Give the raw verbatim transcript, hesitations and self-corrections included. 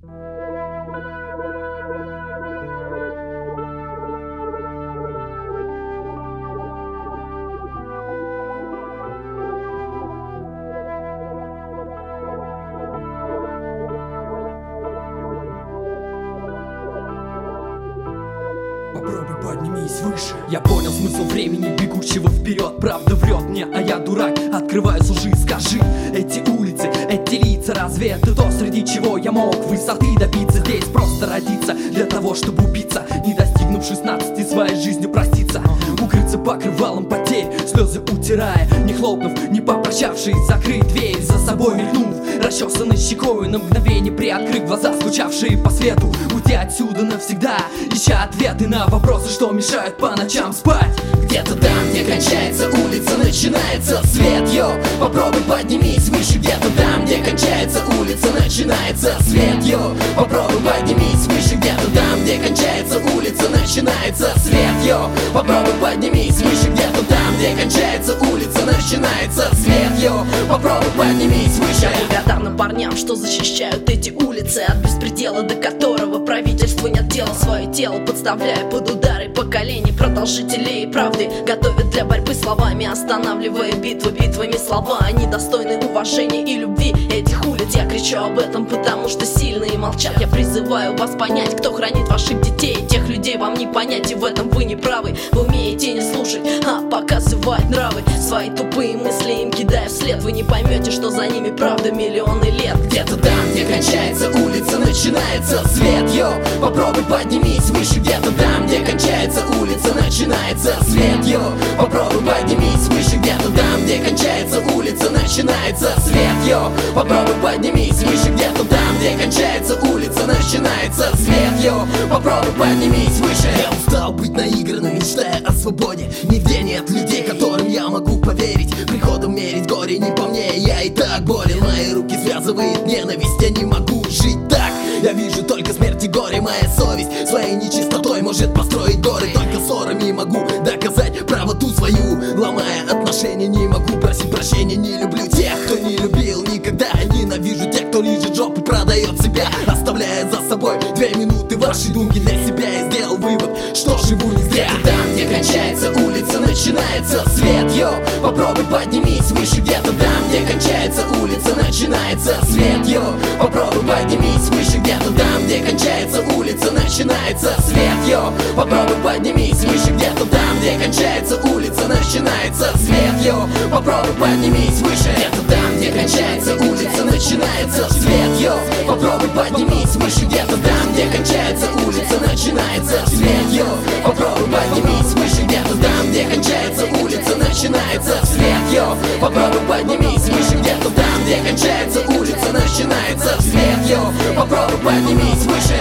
Попробуй поднимись выше. Я понял смысл времени, бегущего вперед. Правда врет мне, а я дурак. Открываю лжи, скажи. Эти улицы, эти лица, разве это то, среди чего я мог высоты добиться? Здесь просто родиться для того, чтобы убиться, не достигнув шестнадцати, своей жизнью проститься. Укрыться покрывалом потерь, слезы утирая, не хлопнув, не попрощавшись, закрыть дверь за собой, мелькнув, расчесанной щекой, на мгновение приоткрыв глаза, скучавшие по свету. Уйти отсюда навсегда, ища ответы на вопросы, что мешают по ночам спать. Где-то там, где кончается улица, начинается свет, йо. Попробуй поднимись выше. Где-то там, где кончается улица, начинается свет, йо. Попробуй поднимись выше. Где-то там, где кончается улица, начинается свет, йо. Попробуй поднимись выше. Где-то там, где кончается улица, начинается свет, йо. Попробуй поднимись выше. Я благодарна парням, что защищают эти улицы от беспредела, до которого правительство не отдело свое тело, подставляя под удары поколений продолжителей правды. Готовят для борьбы словами, останавливая битвы битвами. Слова, они достойны уважения и любви этих улиц. Я кричу об этом, потому что сильные молчат. Я призываю вас понять, кто хранит ваших детей. Тех людей вам не понять, и в этом вы не правы. Вы умеете не слушать, а показывать нравы. Свои тупые мысли им кидая вслед. Вы не поймете, что за ними правда миллионы лет. Где-то там, где кончается улица, начинается свет, йо. Попробуй поднимись выше. Где-то там, где кончается улица, начинается свет, йо. Попробуй поднимись выше. Где-то там, где кончается улица, начинается свет, йо. Попробуй поднимись выше. Где-то там, где кончается улица, начинается свет, йо. Попробуй поднимись выше. Я устал быть наигранным, мечтая о свободе. Нигде нет людей, которым я могу поверить. Приходом мерить горе не по мне, я и так болен. Мои руки связывает ненависть, я не могу жить так. Я вижу только смерть и горе, моя совесть своей нечистотой может построить горы. Только ссорами могу доказать правоту свою. Ломая отношения, не могу просить прощения. Не люблю тех, кто не любил никогда. Ненавижу тех, кто лижет жопу, продает себя, оставляя за собой две минуты вашей думки для себя. Я сделал вывод, что живу не зря. Где-то там, где кончается улица, начинается свет, йо. Попробуй поднимись выше. Где-то там, где кончается улица, начинается свет, йо. Попробуй поднимись выше. Где-то там, где кончается улица, начинается свет, йо. Попробуй поднимись выше. Где-то там, где кончается улица, начинается свет, йо. Попробуй поднимись выше. Где-то там, где кончается улица, начинается свет, йо. Попробуй поднимись выше. Где-то там, где кончается улица, начинается свет, йо. Попробуй поднимись выше. Где-то там, где кончается улица, начинается свет, йо. Попробуй поднимись выше. Где-то там, где кончается улица, начинается свет, йо. Попробуй поднимись выше.